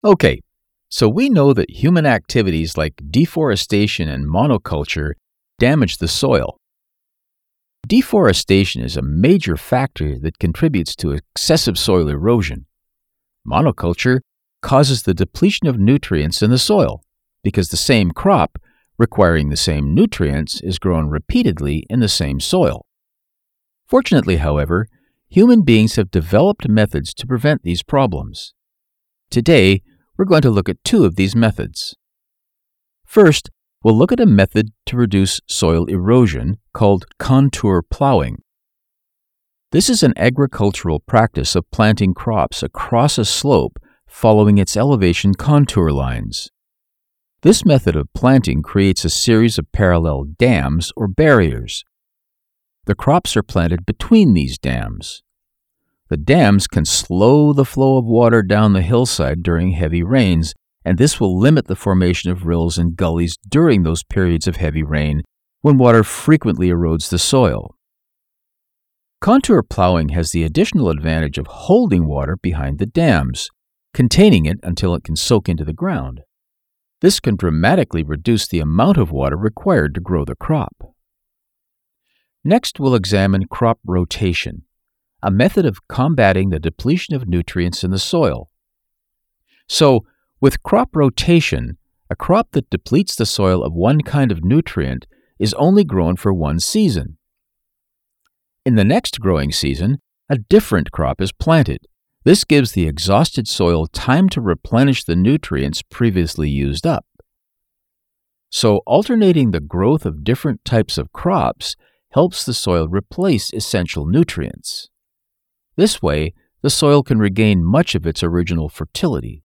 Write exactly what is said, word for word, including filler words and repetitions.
Okay, so we know that human activities like deforestation and monoculture damage the soil. Deforestation is a major factor that contributes to excessive soil erosion. Monoculture causes the depletion of nutrients in the soil because the same crop, requiring the same nutrients, is grown repeatedly in the same soil. Fortunately, however, human beings have developed methods to prevent these problems. Today, we're going to look at two of these methods. First, we'll look at a method to reduce soil erosion called contour plowing. This is an agricultural practice of planting crops across a slope following its elevation contour lines. This method of planting creates a series of parallel dams or barriers. The crops are planted between these dams. The dams can slow the flow of water down the hillside during heavy rains, and this will limit the formation of rills and gullies during those periods of heavy rain when water frequently erodes the soil. Contour plowing has the additional advantage of holding water behind the dams, containing it until it can soak into the ground. This can dramatically reduce the amount of water required to grow the crop. Next, we'll examine crop rotation, a method of combating the depletion of nutrients in the soil. So, with crop rotation, a crop that depletes the soil of one kind of nutrient is only grown for one season. In the next growing season, a different crop is planted. This gives the exhausted soil time to replenish the nutrients previously used up. So, alternating the growth of different types of crops helps the soil replace essential nutrients. This way, the soil can regain much of its original fertility.